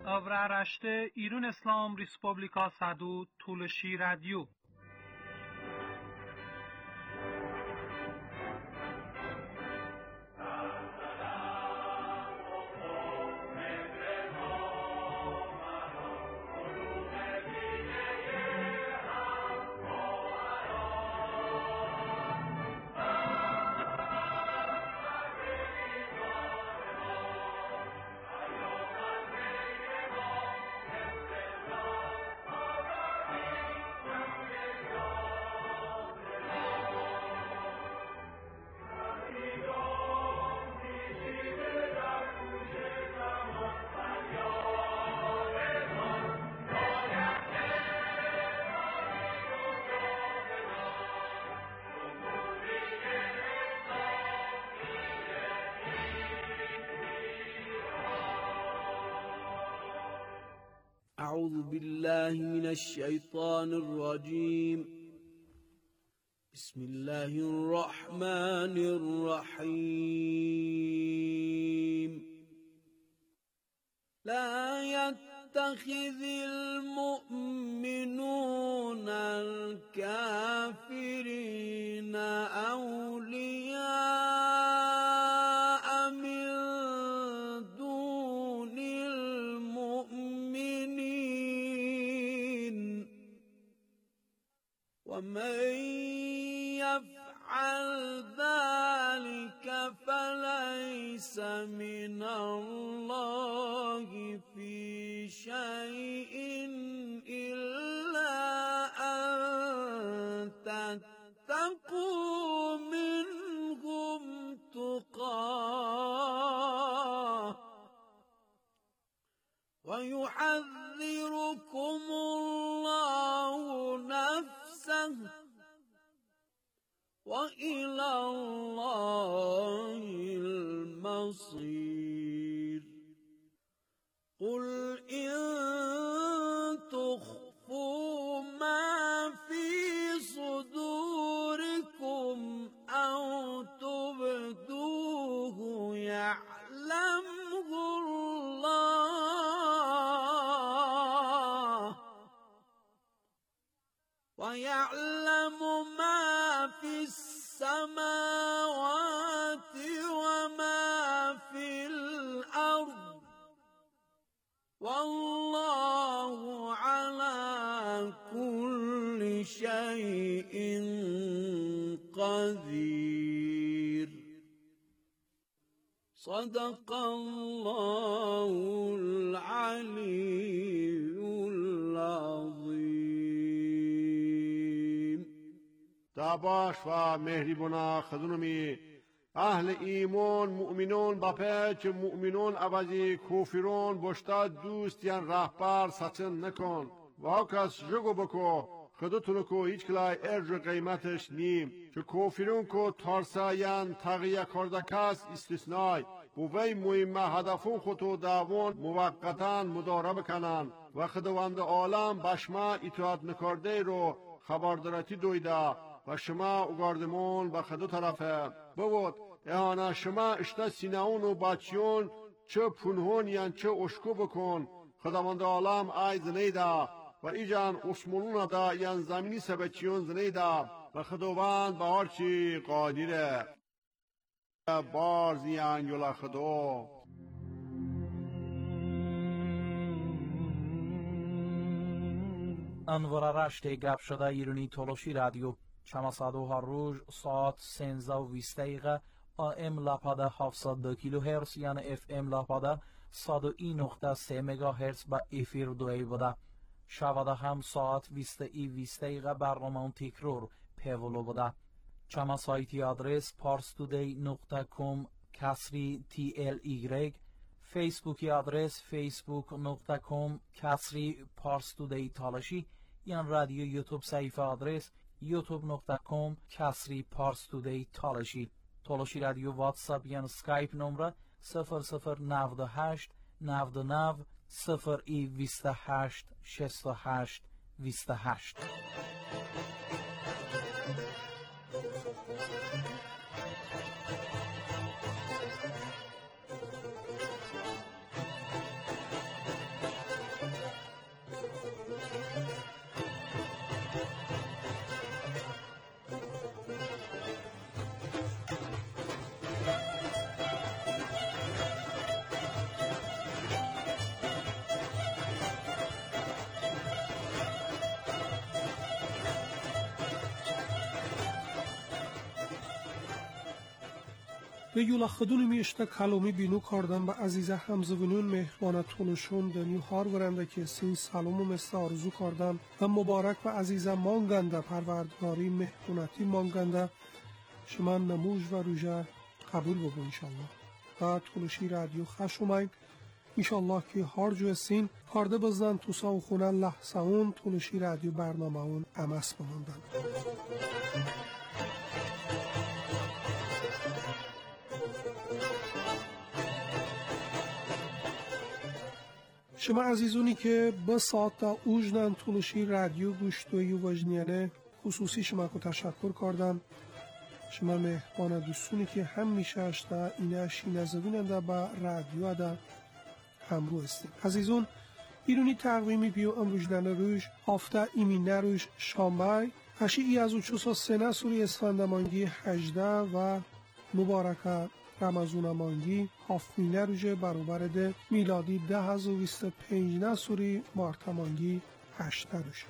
Avra rashte Irun Islam Respublika Sadu Tulashi Radio. أعوذ بالله من الشيطان الرجيم. بسم الله الرحمن الرحيم. لا يتخذ المؤمنون الكافرين أولياء من دون المؤمنين، ومن يفعل ذلك فليس من الله في شيء إلا أن تتقوا منهم تقاه ويحذركم الله نفسه، وإلى الله المصير. قل إن تخفوا ما في صدوركم أو تبدوه يعلمه الله، ويعلم ما في السماوات وما في الأرض، والله على كل شيء قدير. صدق الله العلي العظيم. داباش و مهریبونا خدونمی اهل ایمان مؤمنون بپیچ مؤمنون عوضی کوفرون بشتاد دوست یان رهبر سچن نکن و کس جگو بکو خودتونو کو هیچ کلای ارج قیمتش نیم چه کوفرون کو تارسا یان تغییه کردکس استثنای بوی مهم هدفون خودو داوان موقتاً مدارب کنن و خداوند عالم بشما اطاعت نکرده رو خبردارتی دویده و شما اگاردمون به خدو طرفه بود اهانا شما اشتا سیناون و بچیون چه پنهون یان چه اشکو بکن خداوند عالم آی زنیده و ایجان اسمولون دا یان زمینی سبچیون زنیده و خداوند به هرچی قادره بارزیان یولا خدو. انوار رشته گپ شده ایرانی تولوشی رادیو شما سادو هر روز ساعت 13:20 AM لاپاده 702 کیلو هرتز یعنی FM لاپاده 101.3 مگاهرتز با افیر دوی بوده. شواده هم ساعت 20:20 برنامه تکرار پیولو بوده. شما سایتی آدرس parstoday.com /TLY، فیسبوکی آدرس facebook.com /parstoday تالشی، یا رادیو یوتیوب صفحه آدرس youtube.com /parstoday تالشی. تالشی رادیو واتساپ یا اسکایپ نمره 0098 99 028 68 28. یولا خدون میشته کلامی بینو کاردن به عزیزه همزبونون مهربانه تونشون دنیو هار ورنده که سین سلام و مثل آرزو کاردن و مبارک به عزیزه مانگنده پروردگاری مهربانتی مانگنده شما نموج و روژه قبول بگو انشالله و تونشی رادیو خشومین انشالله که هر جو سین کارده بزدن توسا و خونه لحظه اون تونشی رادیو برنامه اون امس بماندن. شما عزیزونی که با ساعت تا اوجدن تونشی رادیو گوشتوی و وجنیانه خصوصی شما کو تشکر کردم. شما مهبان دوستونی که هم میشه اشتا اینه شینه زبیننده با رادیو دا همرو استیم. عزیزون ایرونی تقویمی بیو امروجدن روش هفته ایمینه روش شامبای هشی ای از اوچوسا سنه سوری اسفندمانگی 18 و مبارکه رمزون مانگی هفتمینه روژه برابر ده میلادی 1025 سوری مارتمانگی 8 روژه.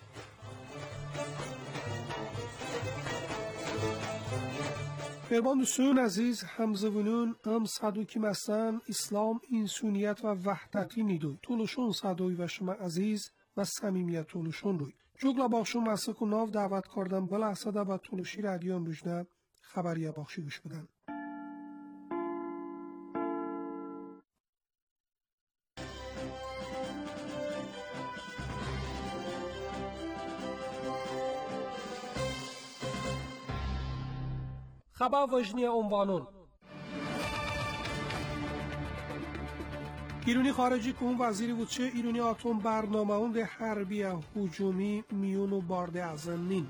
مهربان دوستان عزیز همزبونون ام صدوکی مثلا اسلام انسانیت و وحدتی نیدوی طولشون صدوی و شما عزیز و صمیمیت طولشون روی جوگلا باخشون مسک و ناو دعوت کردم بلا اصده با طولشی رادیو امروجنه خبریه باخشی گوش بدن. خبر وجنی عنوانون ایرانی خارجی که اون وزیری بود چه ایرانی آتوم برنامه اون ده حربی هجومی میون و بارده ازنین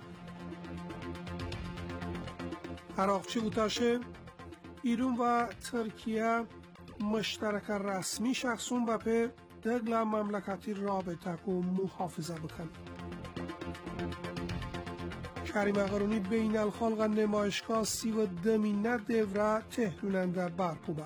عراقچی بوداشه ایران و ترکیه مشترک رسمی شخصون و به دگل مملکتی رابطه که محافظه بکن. کریم اقرونی بین الخلق نمایشگاه 32 دوره تهراننده برپوبه.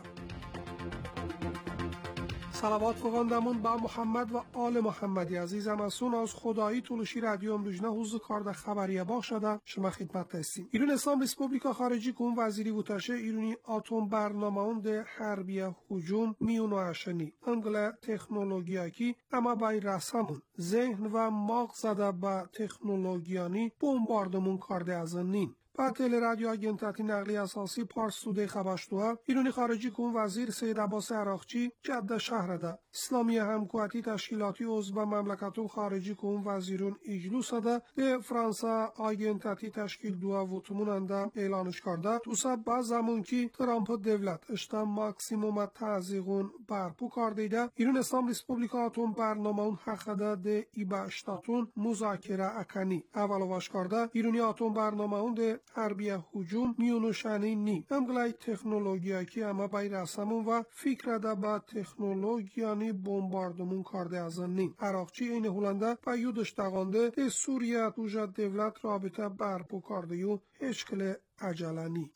صلوات بخواندمون با محمد و آل محمدی عزیزم اسون از خدایی طولشی رادیو امروجنه حوض کارده خبریه باخ شده شما خدمت هستیم. ایران اسلام ریسپوبلیکا خارجی که اون وزیری بوداشه ایرانی آتوم برنامه اون ده حربیه هجوم میونو اشنی انگل تکنولوژیاکی اما بای رسمون ذهن و مغز زده با تکنولوژیانی بمباردمون کارده ازنین با تل رادیو آگنتاتی نقلی اساسی پارس توده خبشتوها ایرانی خارجی که اون وزیر سید عباس عراقچی جده شهر ده اسلامی همکواتی تشکیلاتی عضو مملکتون خارجی که اون وزیرون اجلوس ده به فرانسا آگنتاتی تشکیل دو وطمون انده اعلانش کرده تو سب باز زمان که ترامپ دولت اشتا ماکسیموم تعزیقون برپو کرده ده ایران اسلام ریسپوبلیکا اتم برنامه اون حقده ده ایبا اشتاتون مذاکره اکنی اولواش کرده ایرانی اتم برنامه اون ده حربیه هجوم میونوشانی نی امگلای تکنولوژیا که اما بای رسمون و فکر ده با تکنولوژیانی بمباردمون کرده ازن نی عراقچی این هولنده و یودش دقانده ده سوریه توجه دولت رابطه برپو کرده یو هشکل عجله نی.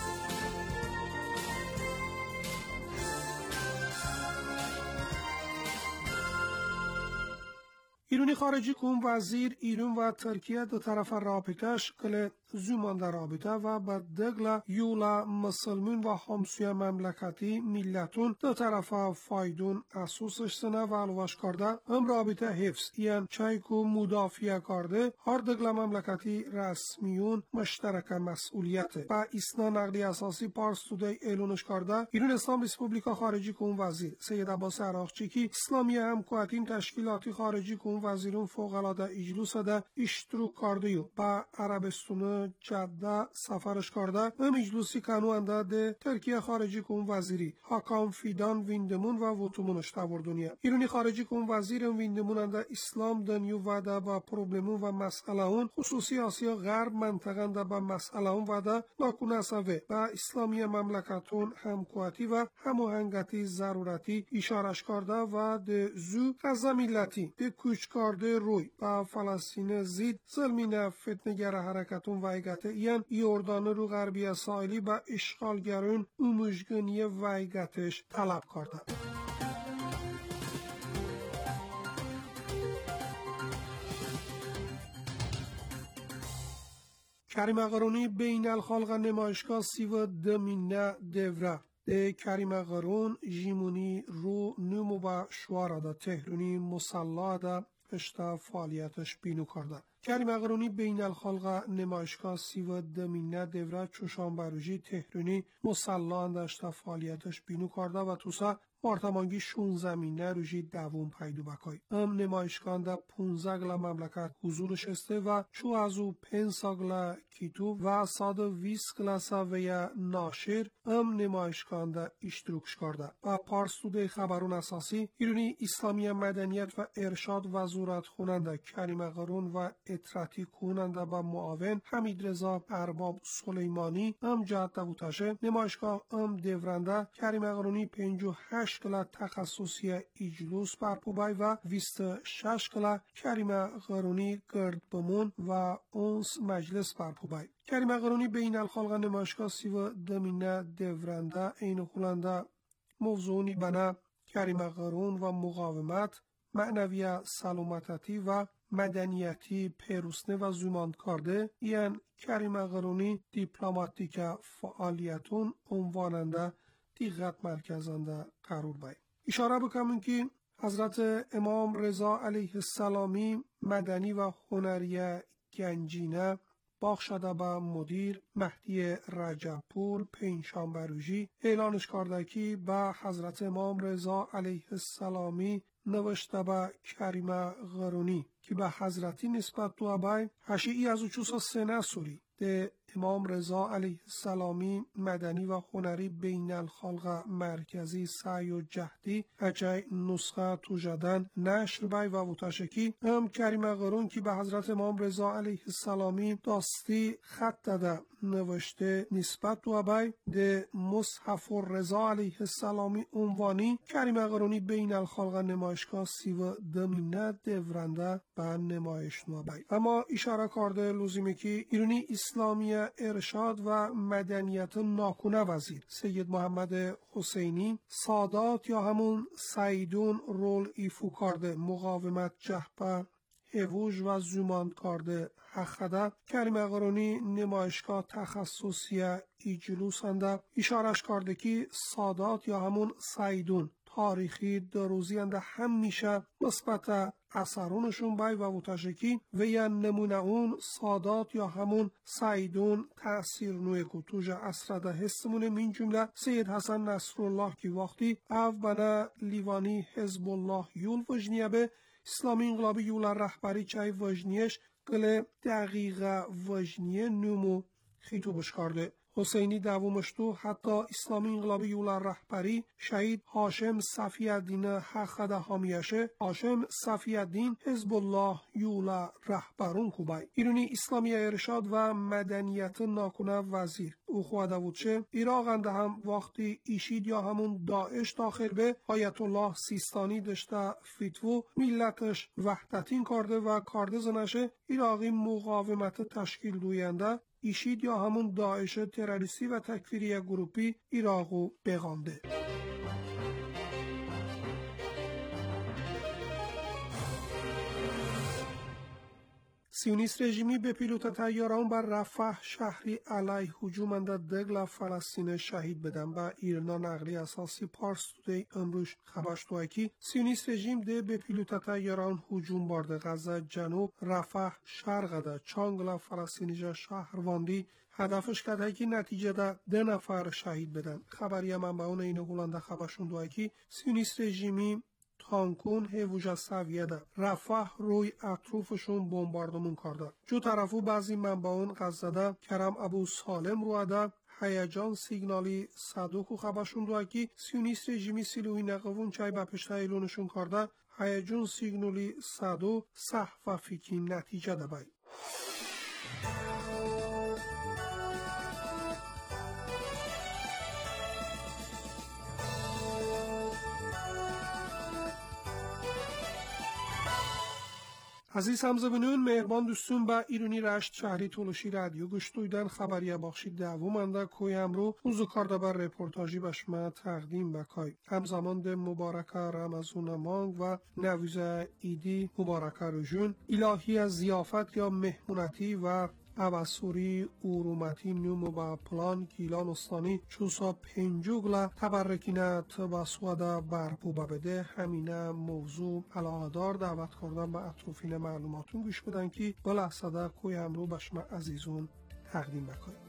ایرانی خارجی که اون وزیر ایران و ترکیه دو طرف رابطهش کل زمان در رابطه و با دگل یولا مسلمون و همسوی مملکتی ملتون دو طرف فایدون اساسش سنه و علوش کرده هم رابطه حفظ یعنی چای که مدافعه کرده هر دگل مملکتی رسمیون مشترک مسئولیت و اسنا نقلی اساسی پارس توده اعلانش کرده ایران اسلام ریسپوبلیکا خارجی که اون وزیر سید عباس عراقچی که اسلامی همکواتین تشکیلاتی خارجی که اون وزیرون فوق العاده اجلوس ده اشتراک کرده و با عربستان جده سفرش کرده هم اجلوسی کنو انده ترکیه خارجی که اون وزیری حاکام فیدان ویندمون و وطمونش تبردونیه ایرانی خارجی که اون وزیر ویندمون انده اسلام دنیو وده با پروبلمون و مسئله اون خصوصی آسیا غرب منطقه ده با مسئله اون وده ناکونه سوه با اسلامی مملکتون همکواتی و هماهنگتی ضرورتی اشارش کرده و ده زو غزه ملتی ده کوچ کرده روی با فلسطین زید ظلمین فتنگر حرکتون وایگت این یوردان رو غربی ساحلی با اشغالگرون اوموشگنی وایگتش طلب کرده. کریم اقرونی بین الخلق نمایشگاه 32 دوره ده کریم قرون جیمونی رو نمو با شوارا ده تهرونی مسلا ده پشتا فعالیتش بینو کرده. کریم قرونی بین الخلق نمایشگاه سیو دمینه دوره چوشان بروجی تهرونی مسلا داشته فعالیتش بینو کرده و توسا مارتمانگی 16 مینه روژی دوم پیدو بکای. نمایشگاه در 15 گلا مملکت حضورش استه و چو از او 5 گلا کیتو و 120 گلا سویه ناشر نمایشگاه در اشتراکش کرده. و پارستوده خبرون اساسی ایرانی اسلامی مدنیت و ارشاد وزارت خوننده کریم قرون و اطراتی کننده و معاون حمید رضا ارباب سلیمانی جهت بوتاشه نمایشگاه دورنده کریم قرونی 58 کلا تخصصی اجلوس برپوبای و 26 کلا کریم قرونی گرد بمون و اونس مجلس برپوبای. کریم قرونی بین الخلق نمایشگاه سیو دمینه دورنده این خلنده موضوعی بنا کریم قرون و مقاومت معنوی سلامتی و مدنیتی پیروسنه و زوماند کرده این کریم قرونی دیپلماتیک فعالیتون عنواننده دیغت مرکزنده قرار باید. اشاره بکنم که حضرت امام رضا علیه السلامی مدنی و هنری گنجینه باخشده به مدیر مهدی رجبپور پنجشنبه روزی اعلانش کرده که به حضرت امام رضا علیه السلامی نوشته به کریم قرونی که به حضرتی نسبت دو بای هشیعی از اوچوسا سنه سوری ده امام رضا علیه السلامی مدنی و هنری بین الخلق مرکزی سعی و جهدی اچه نسخه توجدن نشر بای و وطاشکی کریم قرون که به حضرت امام رضا علیه السلامی داستی خط داده نوشته نسبت دو بای ده مصحف رضا علیه السلامی عنوانی کریم قرونی بین الخلق نمایشگاه سیو دمینه دورنده به نمایش نوبای. اما اشاره کرده لزومه که ایرانی اسلامی ارشاد و مدنیت ناکونه وزیر سید محمد حسینی سادات یا همون سعیدون رول ایفو کرده مقاومت جهبه هووج و زوماند کرده حقده کریم قرونی نمایشگاه تخصصی ایجلوس انده اشارش کرده که سادات یا همون سعیدون تاریخی دروزی انده همیشه مثبت اثرونشون بای و وطاشکی و یا نمونه اون سادات یا همون سعیدون تأثیر نوی کتوج اصرده هستمونه من جمله سید حسن نصرالله که وقتی او بنا لیوانی حزب الله یول وجنیه به اسلامی انقلابی یول رهبری چای وجنیش قله دقیقه وجنیه نمو خیتوبش کرده. حسینی دومشتو حتی اسلامی انقلابی یول رهبری شهید هاشم صفی الدین حقد حامیشه هاشم صفی الدین حزب الله یول رهبرون کوبای ایرانی اسلامی ارشاد و مدنیت ناکونه وزیر او خواده بود چه عراق انده هم وقتی ایشید یا همون داعش داخل به آیت الله سیستانی داشته فتوو ملتش وحدتین کرده و کرده زنشه عراقی مقاومت تشکیل دوینده ایشید یا همون داعش تروریستی و تکفیری گروپی عراقو بغانده. سیونیست رژیمی به پیلوت طیاران بر رفح شهری علیه هجوم اندر دگل فلسطین شهید بدن و ایرنا نقلی اساسی پارس تودی امروز خبرش دوکی سیونیست رژیم ده به پیلوت طیاران هجوم برده غزه جنوب رفح شرق ده چانگلا فلسطینی شهرواندی هدفش کرده که نتیجه ده نفر شهید بدن. خبری منبعون این هولنده خبرشون دوکی سیونیست رژیمی تانکون هیوژا سویه ده رفح روی اطروفشون بمباردمون کرده. جو طرفو بعضی منبعون غزده کرم ابو سالم رو ده هیجان سیگنالی صدوکو خبرشون دوه که سیونیست رژیمی سیلوی نقوون چای با پشته ایلونشون کرده هیجان سیگنالی صدو صح و فیکی نتیجه ده بای. عزیز همزبانان مهربان دوستون با ایرانی رشت شهری تولوشی رادیو گوش دویدن خبری بخشی دومنده کوی امرو موضوع کارده بر رپورتاجی به شما تقدیم بکای همزمان ده مبارکه رمضان مانگ و نویز ایدی مبارکه رو جون الهی از ضیافت یا مهمونتی و اواسوری اورومتی نومو با پلان گیلان استانی چوسا پنجوگلا تبرکینه تباسوادا برپوبه بده همینه موضوع علاقه‌دار دعوت کردن به اطروفین معلوماتون گوش بدن که بلحظه کوی امرو به شما عزیزون تقدیم بکنیم.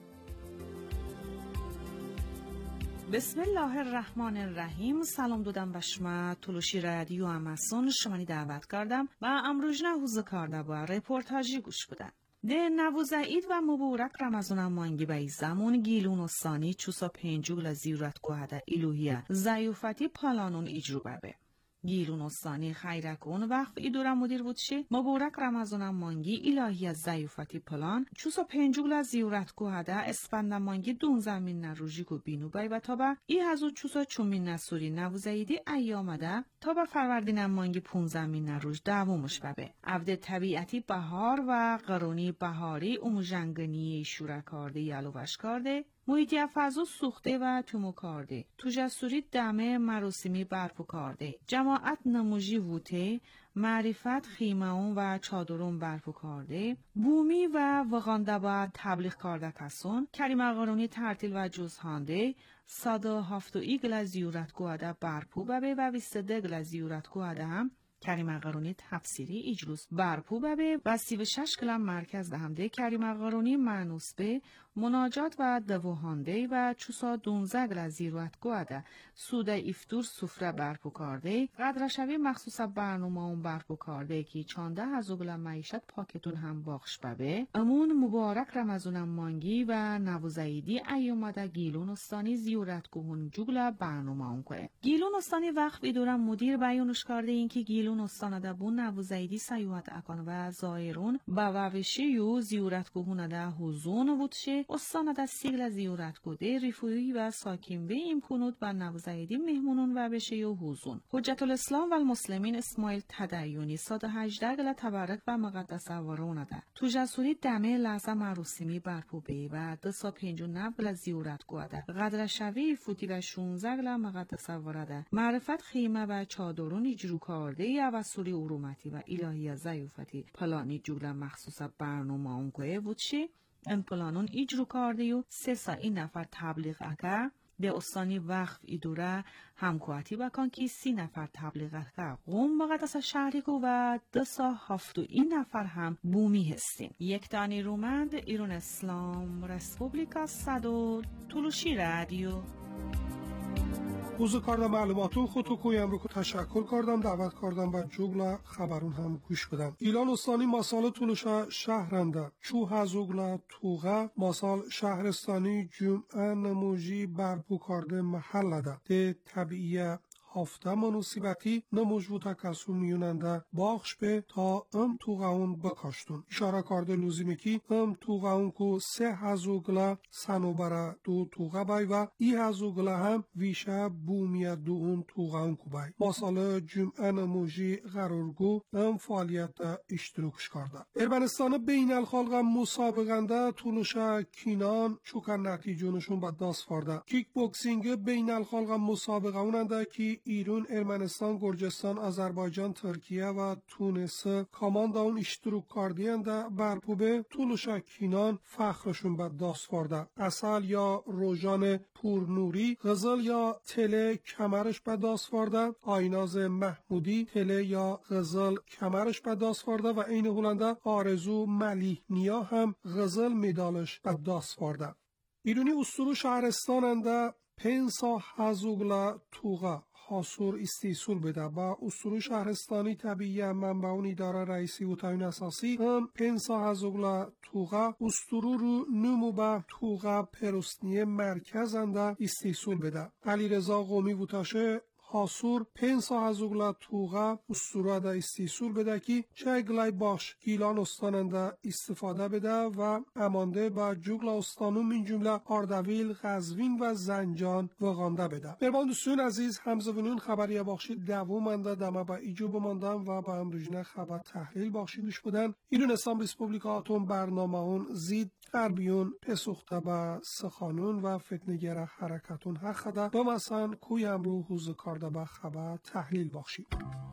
بسم الله الرحمن الرحیم. سلام دادم به شما تلوشی رادیو اماسون شمانی دعوت کردم و امروز نهوز کرده با رپورتاجی گوش بدن. ده نوزعید و مبارک رمضان مانگی به زمان گیلون و ثانی چوسا پنجوگل زیورت کوهده ایلوهیه زیوفتی پالانون اجروبه به. گیلون و ثانی خیرکون وقت ایدورا مدیر بودشه مبارک رمضان مانگی الهی از زیوفتی پلان چوسا پنجوگل زیورت کوهده اسفند مانگی دون زمین نروژی کو بینو بای و تا با ای هزو چوسا چومین نسوری نوزعیدی ایامده تا با فروردین مانگی 15 نروژ دوامش ببه. عبد طبیعتی بهار و قرونی بهاری اومجنگنی شورکارده یالوش کرده محیطی فضا سوخته و تومو کرده. تو جسوری دمه مراسمی برپو کرده. جماعت نموجی ووته، معرفت خیمهون و چادرون برپو کرده. بومی و وغانده با تبلیغ کرده کسون. کریم قرونی ترتیل و جزهانده. 107 گل زیورت گوهده برپو ببه و 22 گل زیورت گوهده هم کریم قرونی تفسیری اجلوس برپو ببه و 36 گل مرکز دهنده کریم قرونی معنوس به مناجات و دوهانده و چوسا 12 گل زیورت گوهده سوده افتور سفره برپو کرده قدرشوی مخصوص برنامه اون برپو کرده که 14 گل معیشت پاکتون هم باخش ببه. امون مبارک رمضان مانگی و نوزعیدی ایامده گیلون استانی زیورت گوهن جوگل برنامه اون که گیلون استانی وقت ایدورم مدیر بیانش کرده این که گیلون استانده بون نوزعیدی سیوات اکان و زایرون با ووشی یو زیورت گوهنده حوزون وودشه استانده سیگل زیورت گوده ریفویی و ساکین به امکنود و نوزعیدی مهمونون و بشه یو حوزون. حجت الاسلام و المسلمین اسماعیل تدیونی 118 گل تبرک و مقدس وارونده. تو جسوری دمه لحظه مراسمی برپو بی و 259 گل زیورت گوده. قدر شوی فوتی و 16 گل مقدس وارده. معرفت خیمه و چادرون اجرو کرده یا و سوری اورومتی و الهی زیوفتی پلانی جوگل مخصوص برنامه اونکوه بودشه این پلانون اجرو کرده و 3 نفر تبلیغ اکر به استانی وقف ایدوره همکواتی بکن که 30 نفر تبلیغ اکر قوم مقدس شهری کو و 207 نفر هم بومی هستیم. یک دانی رومند ایران اسلام رسپوبلیکا صدو تلوشی رادیو روز کردم معلوماتون خودتو کویم رو که تشکر کردم دعوت کردم و جوگلا خبرون هم گوش بدم. ایلان استانی ماسال تولوشا شهرنده چو هزوگلا توغه ماسال شهرستانی جمعه نموجی برپو کرده محل ده ده طبیعیه هفته مناسبتی نموجوتا کسو میوننده باخش به تا توغاون بکاشتون. اشاره کرده لوزیمه کی توغاون کو 3 هزوگلا سنوبره 2 توغه بای و ای هزوگلا هم ویشه بومیه 2 توغاون کو بای. مساله جمعه نموجی قرارگو فعالیت اشتراکش کرده. ارمنستان بین الخلق مسابقنده تولوشا کینان چوکن نتیجونشون با دست فرده. کیک بوکسینگ بین الخلق مسابقه اوننده کی ایران، ارمنستان، گرجستان، آذربایجان، ترکیه و تونس کاماندا اون اشتراک کردند برپو به تولوشا کینان فخرشون به دست فرده. اصل یا روژان پورنوری غزل یا تله کمرش به دست فرده. آیناز محمودی تله یا غزل کمرش به دست فرده و این هولنده آرزو ملی نیا هم غزل مدالش به دست فرده. ایرانی اسطوره شهرستاننده پنسا هزوگلا توغا حاصور استیصول بده با اسطوره شهرستانی طبیعی منبعون اداره رئیسی و تاین اساسی هم پنسا هزوگلا توغا اسطوره رو نمو با توغا پرستنی مرکزنده استیصول بده. علیرضا قومی وتاشه حاصور پنسا هزوگلا توغا اسطوره ده استیصول بده که چه گلای باش گیلان استاننده استفاده بده و امانده با جوگلا استانو من جمله اردویل، قزوین و زنجان وغانده بده. بربان دوستون عزیز همزوینون خبری بخشی دوامنده دمه با ایجو بماندن و با امروجنه خبر تحلیل بخشی گوش بودن. ایران اسلام ریسپوبلیکا اتم برنامه اون زید غربیون پسوخته با سخانون و فتنگر حرکتون حق خدا با مثلا کوی امرو حوز کارده با خبر تحلیل بخشی.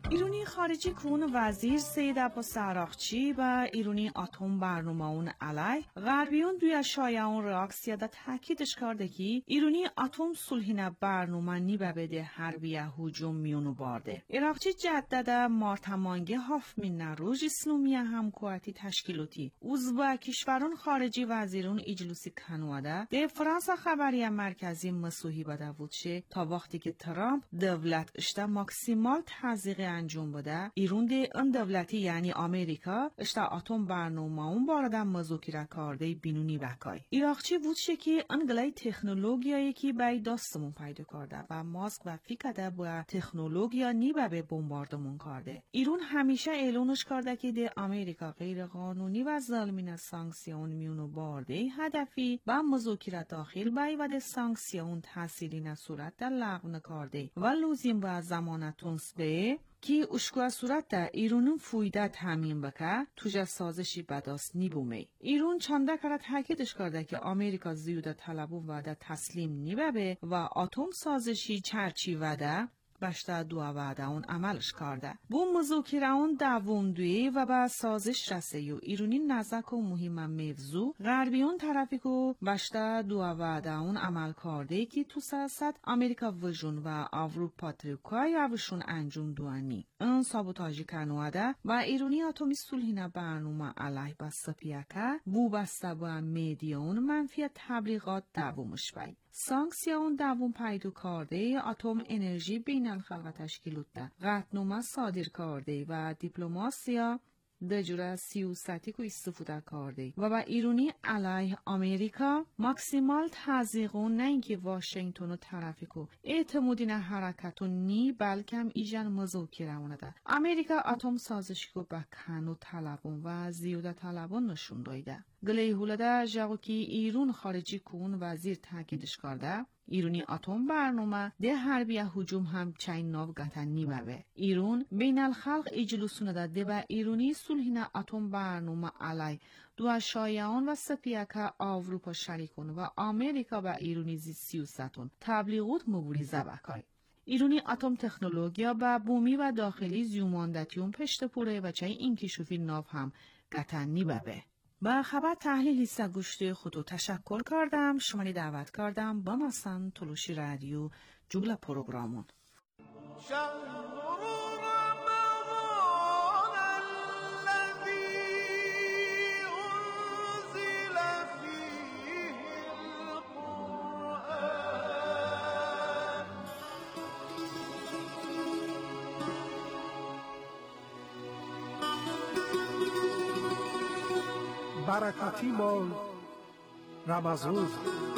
ایرانی خارجی کون وزیر سید عباس عراقچی و ایرانی اتم برنامه اون علی غربیون دوی شایعون راکسیا دا تاکیدش کرده که ایرانی اتم صلحینه برنامه نیبه بده حربیه هجوم میونو بارده. عراقچی جدده مارتمانگه هافمین نروژ اسلومیه همکواتی تشکیلاتی عضو کشوران خارجی وزیرون اجلوسی کنواده ده فرانسه خبری مرکزی مسوحی بده بودشه تا وقتی که ترامپ دولت اشته ماکسیمال تزیق انجام بده ایران ده ان دولتی یعنی امریکا اشتا اتم برنامه اون بارده مذاکره کرده بینونی بکای. عراقچی بودشه که انگلای تکنولوژیایی که بای داستمون پیدا کرده و ماسک و فیکده با تکنولوژیا نیبه به بمباردمون کرده. ایران همیشه اعلانش کرده که ده امریکا غیر قانونی و ظالمانه سانکسیون میونو بارده هدفی با مذاکره داخل بای و ده سانکسیون تحصیلی نصورت در لغو نکرده و لازم و زمانتونس به که اشکوا صورت در ایرانون فویده تامین بکه توجه سازشی بداست نیبومه. ایران چنده کرد تاکیدش کرده که امریکا زیوده طلبون وعده تسلیم نیبه و اتم سازشی چرچی وعده باشته دو وعده اون عملش کرده. بو مذاکره اون دوم دوی و با سازش رسه و ایرانی نزک و مهم موضوع غربیون طرفی که باشته دو وعده اون عمل کرده که تو سیاست امریکا وژن و اروپا ترکای اوشون انجام دوانی. اون سابوتاژی کنواده و ایرانی اتمی صلحینه برنامه علیه با سپیاکه بو بسته با میدیون منفی تبلیغات دومش بای. سانکسیون دوم پیدا کرده اتم انرژی بین الخلق تشکیلات ده قطعنامه صادر کرده و دیپلماسیا دجوره سیاستی کو استفاده کرده و با ایرانی علیه امریکا ماکسیمال تزیقون نه اینکه واشنگتن و طرفی کو اعتمادی نه حرکتون نی بلکم ایجان مذاکره اونده. امریکا اتم سازشی کو با کنو طلبون و زیوده طلبون نشون دایده. گلی هولده جاگو که ایران خارجی کون وزیر تاکیدش کرده ایرانی اتم برنامه ده حربیه هجوم هم چین ناو گتن نیبه. ایران بین الخلق اجلسونه ده با ایرانی صلحینه اتم برنامه علی دو شایعان و سپیاکه اروپا شریکون و امریکا و ایرانی زی سیاستون تبلیغات مبارزه بکای. ایرانی اتم تکنولوژیا با بومی و داخلی زیوماندتیون پشت پوره و چای این کشوفی ناو هم گتن نیبه. با خبر تحلیل لیست گوشت خودو تشکر کردم. شماری دعوت کردم با مثلا تلوشی رادیو جوگل پروگرامون. برکتی مال رمضان.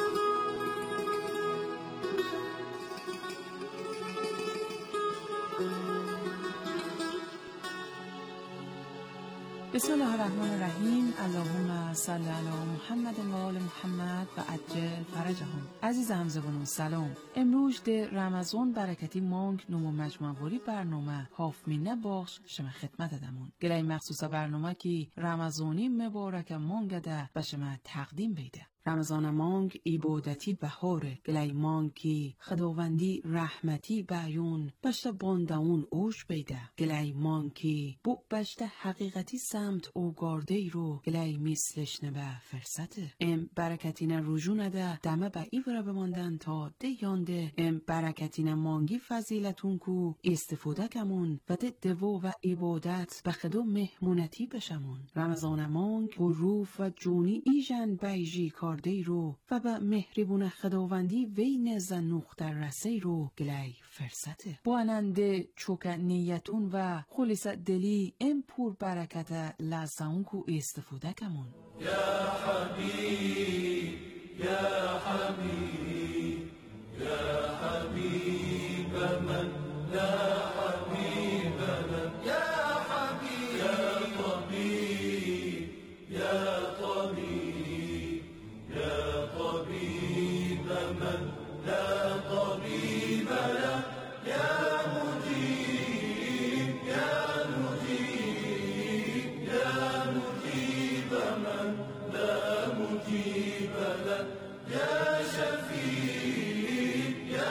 بسم الله الرحمن الرحیم. اللهم صل علی محمد و آل محمد و عجل فرجهم. عزیز همزبانان سلام. امروز ده رمضان برکتی مانگ نمو مجموعی برنامه هافمینه باخش شما خدمت دمون. گلای مخصوص برنامه که رمضانی مبارک مانگ ده به شما تقدیم بیده. رمضان مانگ عبادتی بهاره. گلای مانگ کی خداوندی رحمتی بیون بشت بانداون اوش بیده. گلای مانگ کی بو بشت حقیقتی سمت او گارده رو گلای مثلش نبه فرصته. ام برکتین رجونه ده دمه به ایوره بماندن تا ده یانده. ام برکتین مانگی فضیلتون کو استفاده کمون و ده دو و عبادت به خدا مهمونتی بشمون. رمضان مانگ و روف و جونی ایجن بیجی کار دی رو و به مهربون خداوندی وی نزد نقطه رسی رو گلای فرصته. با اننده چوک نیتون و خلص دلی ام پور برکت لحظه کو استفاده کمون. یا حبیب یا حبیب یا حبیب من لا حبیب من یا حبیب یا طبیب یا طبیب یا طبیب من لا طبیب له یا مجیب یا مجیب یا مجیب من لا مجیب له یا شفیع یا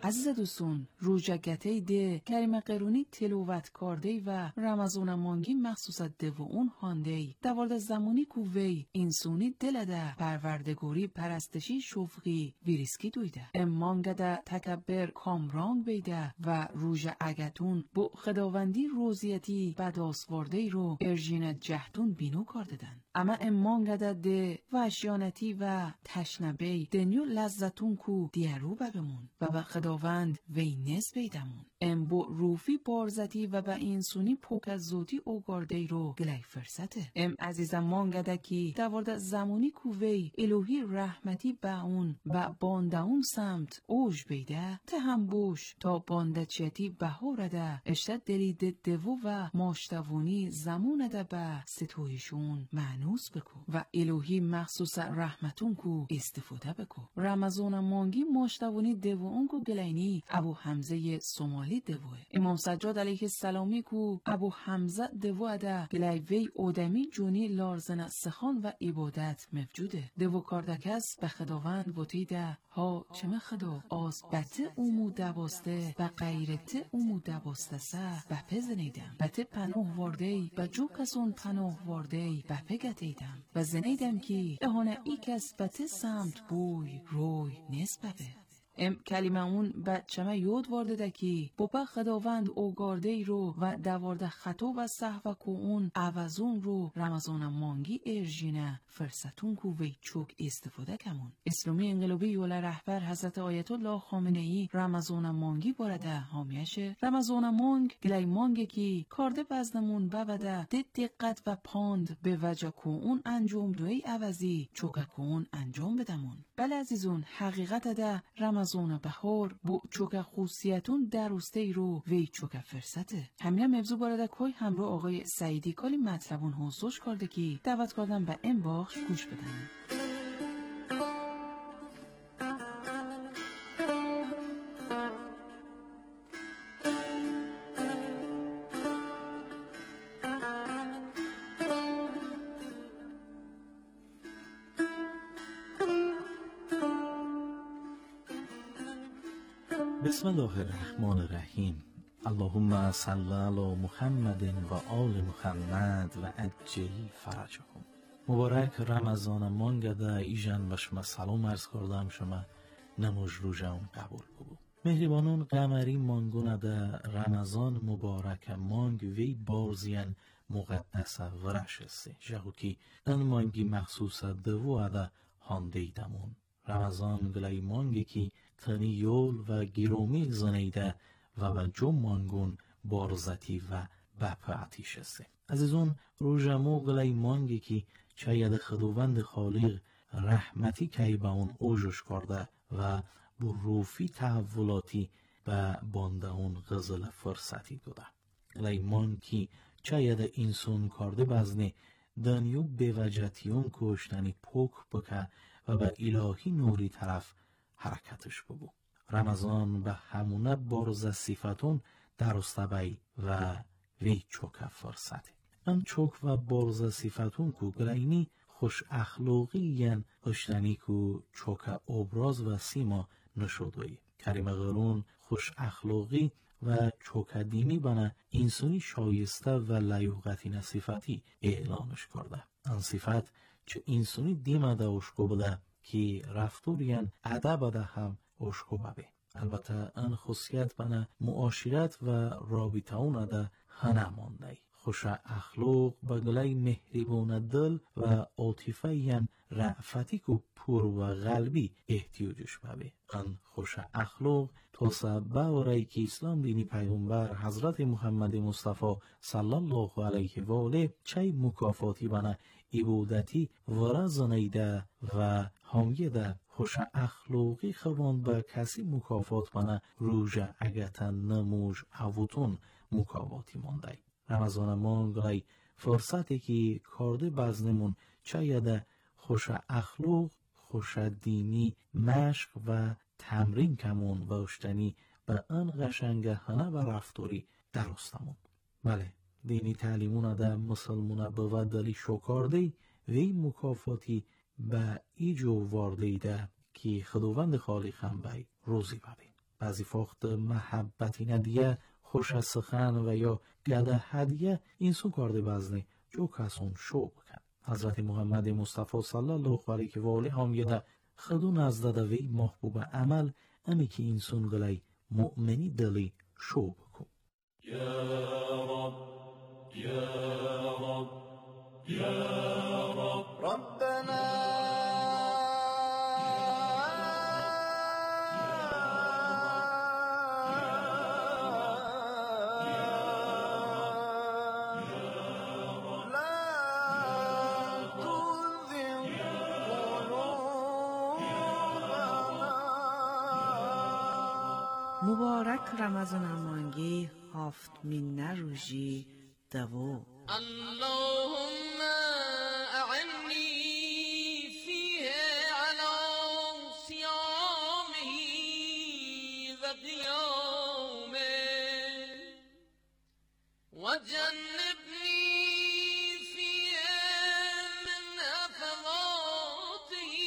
عزیز دوستون روژگته ده کریم قرونی تلوت کرده و رمضان مانگی مخصوصا ده و اون هانده دوارد زمانی کو وی انسونی دلده پروردگوری پرستشی شوفقی ویریسکی دویده امانگده تکبر کامرانگ بیده و روژ اگتون بو خداوندی روزیتی بداسوارده رو ارژین جهتون بینو کردن اما امانگده ده وحشیانتی و تشنبه دنیو لذتون کو دیرو بمون و به خداوند وی نس بیدمون ام بو روفی بارزتی و به انسونی پوک از زوتی اوگارده رو گلی فرسته ام عزیزم مانگده کی دوارد زمانی کو وی الوهی رحمتی به اون و بانده اون سمت اوش بیده ته هم بوش تا بانده چیتی بهارده اشتد دلید دوو و ماشتوونی زمونده به ستویشون معنوس بکو و الوهی مخصوص رحمتون کو استفاده بکو رمضان مانگی ماشتوونی دوو اون کو گلینی ابو حمزه سومالی دوه امام سجاد علیه السلامی کو ابو حمزه دوه ده گلی وی اودمی جونی لارزن سخان و عبادت موجوده دوو کاردکس به خداوند بوتیده ها چمه خدا آز بته اومو دواسته و غیرته اومو دواسته سه و پزنیدم بته پناه وارده و جو کسون پناه وارده و پگتیدم و زنیدم کی اهانه ای کس بته سمت بوی روی نسبه ام کلمه اون بچمه یاد وارده دکی بوپا خداوند اوگارده ای رو و دوارده خطا و صحوه کو اون عوضون رو رمضان مانگی ارژینه فرستون کو وی چوک استفاده کمون اسلامی انقلابی یولا رهبر حضرت آیت الله خامنه ای رمضان مانگی بارده حامیشه رمضان مانگ گلی مانگه کی کارده بزنمون ببده ده دقت و پاند به وجه کو اون انجام دوی عوضی چوکه کو اون انجام بدمون بله عزیزون حقیقت ده رمضان بهار بو چوکه خوصیتون درسته ای رو وی چوکه فرسته همین موضوع بارده کوی همراه آقای سعیدی کلی مطلبون حوصوش کرده کی دعوت کردن به این باخش گوش بدن بسم الله الرحمن الرحیم اللهم صل علی محمد و آل محمد و عجل فرجهم مبارک رمضان مانگده ایجان بشما سلام عرض کردم شما نموز روزم قبول بگو مهربانون قمری مانگونده رمضان مبارک مانگ وی بارزیان مقدسه و رشسته جهو کی ان مانگی مخصوص دوو عده هانده ایدمون رمضان گلی مانگی کی تنی یول و گیرومی زنیده و به جو مانگون بارزتی و بپعتی شسته عزیزون روژمو گلی مانگی کی چاید خداوند خالق رحمتی که به اون اوجش کرده و بروفی تحولاتی به بانده اون غزل فرصتی داده گلی مانگی چاید انسان کرده بزنی دنیو بوجتیون کشتنی پوک بکه و به الهی نوری طرف حرکتش بگو رمضان به همونه بارز صفتون درسته بی و وی چوک فرصتی ام چوک و بارز صفتون کو گلینی خوش اخلاقی ین اشتنی کو چوک ابراز و سیما نشدوی کریم غرون خوش اخلاقی و چوک دینی بنا انسانی شایسته و لیوقتی نصیفتی اعلانش کرده ان صفت چه انسانی دیمده اشکو بده که رفتورین ادب ده هم اشکو ببه البته ان خصیت بنا معاشرت و رابطه اون ده هنه مانده خوش اخلاق بگلی مهربان دل و عاطفه ین رعفتی که پر و قلبی احتیاجش ببه ان خوش اخلاق توسبه و رای که اسلام دینی پیغمبر حضرت محمد مصطفی صلی الله علیه و آله چه مکافاتی بنا عبادتی ورزانیده و حامیده خوش اخلاقی خوان به کسی مکافات بنا روژه اگتن نموش اوتون مکافاتی مانده رمضان مانگای فرصتی که کارده بزنمون چایده خوش اخلاق خوش دینی مشق و تمرین کمون و اشتنی به ان قشنگه هنه و رفتاری درستمون بله دینی تعلیمون ده مسلمون به دلی شکارده وی مکافاتی به ایجو وارده ده که خداوند خالق هم بی روزی ببین بعضی وقت محبتی ندیه خوش از سخن و یا گده هدیه اینسون کارده بزنه جو کسون شو بکن. حضرت محمد مصطفی صلی الله علیه و آله هم یده خدو نزده وی محبوب عمل امی که اینسون گلی مؤمنی دلی شو بکن. یا رب یا رب یا رب ربنا مبارک رمضان مانگی هفت مینه روژی دوو. اللهم اعني فيه على صيامه وقيامه وجنبني فيه من هفواته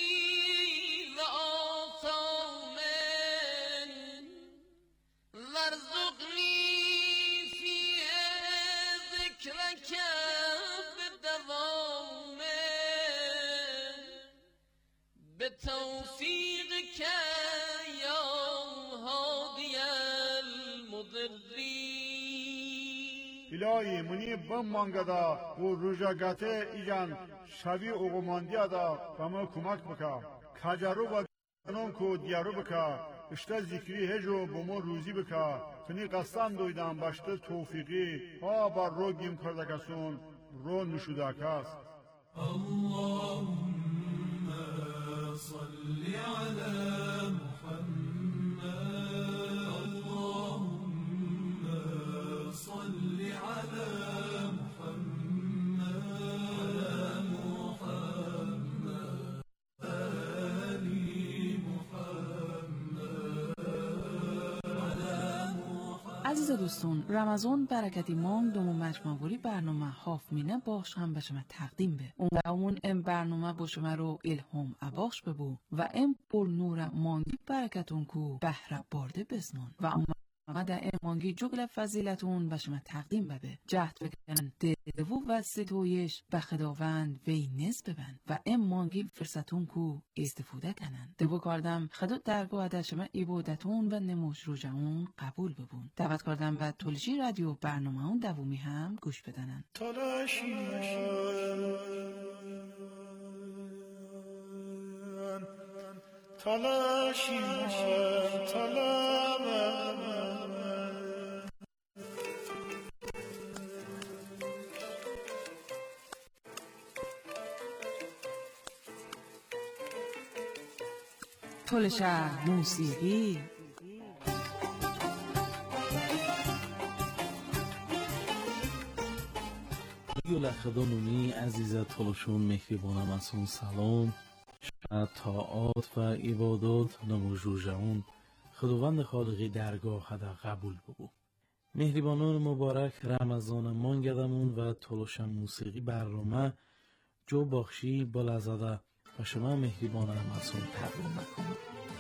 وآثامه وارزقني فيه ذكرك بدوام بتوفيقك يا هادي المضلين. الهی منی بم مانگدا و روژاگاته ایجان شوی اوغماندیا دا بما کمک بکا کجارو و گنون کو دیارو بکا اشته ذکری هجو بمو روزی بکا تنی قسم دویدم باشته توفیقی ها بر رو گیم کردکسون رو نشودکاس. اللهم صل على محمد اللهم صل على محمد آل محمد. عزیز دوستان، رمضان برکتی مانگ دومو مجموعی برنامه هاف مینه باش هم به شما تقدیم به اون قومون ام برنامه با شما رو الهام اباخش ببو و ام پر نور مانگی برکتون کو بهره بارده بزنون و اما در ام مانگی جگل فضیلتون به شما تقدیم ببه جهد بکنن دو و ستویش به خداوند وی نز ببن و ام مانگی فرصتون کو استفاده کنن دو کردم خدا درگاه در شما عبادتون و نموش روژهون قبول ببون دعوت کردم و تولجی رادیو برنامه اون دومی هم گوش بدنن. تولشهر موسیقی یولا خدانومی عزیز تولشون مهربانم ازون سلام طاعات و عبادات نموجوجهون خداوند خالقی درگاه هده قبول بگو. مهربانان مبارک رمضان مانگدمون و تولشم موسیقی برنامه جو باخشی بالازده و شما مهربانم ازون تقدیم نکنم.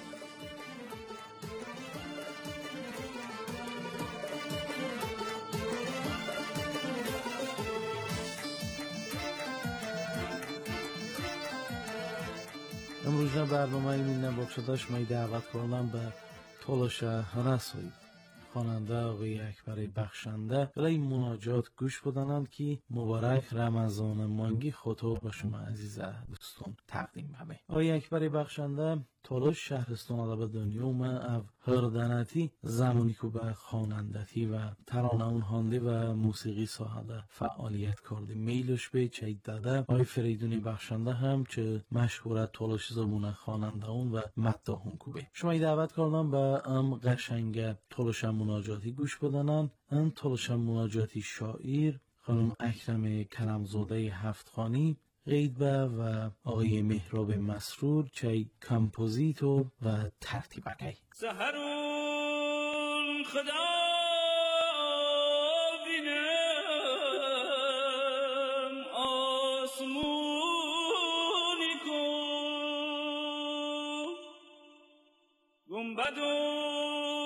امروز برنامه این نباخشداش می دعوت کنم به تولشه هنسوی خواننده آقای اکبر بخشنده برای مناجات گوش بدنند که مبارک رمضان مانگی خطاب به شما عزیز دوستان تقدیم بمه. آقای اکبر بخشنده تولش شهرستان ادب دنیا و او هردنتی زمانی که به خوانندگی و ترانه اون خوانده و موسیقی ساحه فعالیت کرده میلش به چه داده. آقای فریدون بخشنده هم چه مشهور تولش زبون خواننده اون و مداح اون کوبه. شما دعوت کردم به ام قشنگ تولش مناجاتی گوش بدنن. ام تولش مناجاتی شاعر خانم اکرم کرمزاده هفتخانی غیدبه و آقای مهراب مسرور چای کمپوزیتو و ترتیبکی. سحرون خدا بینم آسمونی کن گنبدون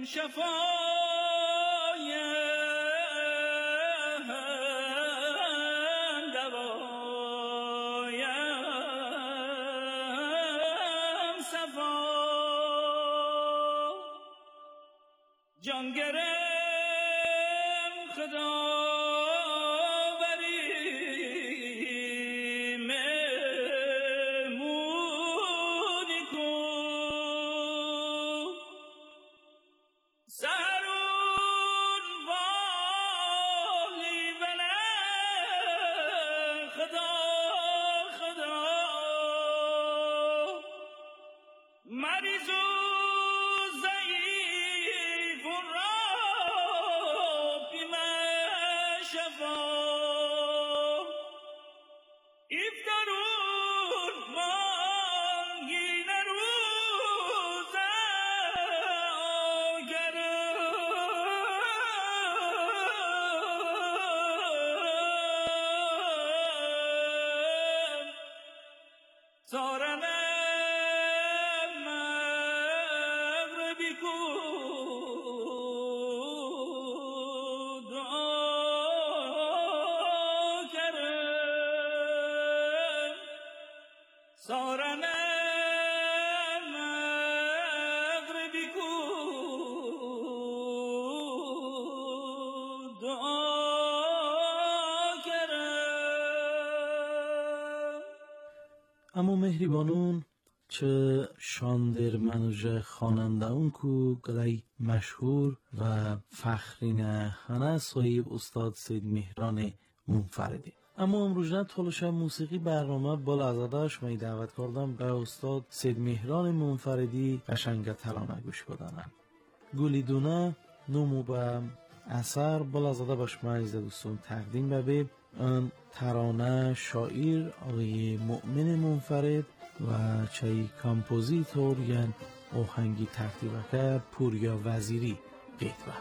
جان گرم خدا بری مهمونی کن سهرون والی بله خدا خدا مریضو اما مهریبانون چه شاندر منوژه خواننده اون کو گلای مشهور و فخرینه خانه صاحب استاد سید مهران منفردی. اما امروز طولش موسیقی برنامه بالا ازادش می دعوت کردم به استاد سید مهران منفردی قشنگ ترانه گوش بدانم. گلی دونه نمو به اثر بالا ازاده باش معیزه دوستون تقدیم به ان ترانه شاعر آقای مؤمن منفرد و چای کامپوزیتور یعنی آهنگی ترتیبه پوریا وزیری قید به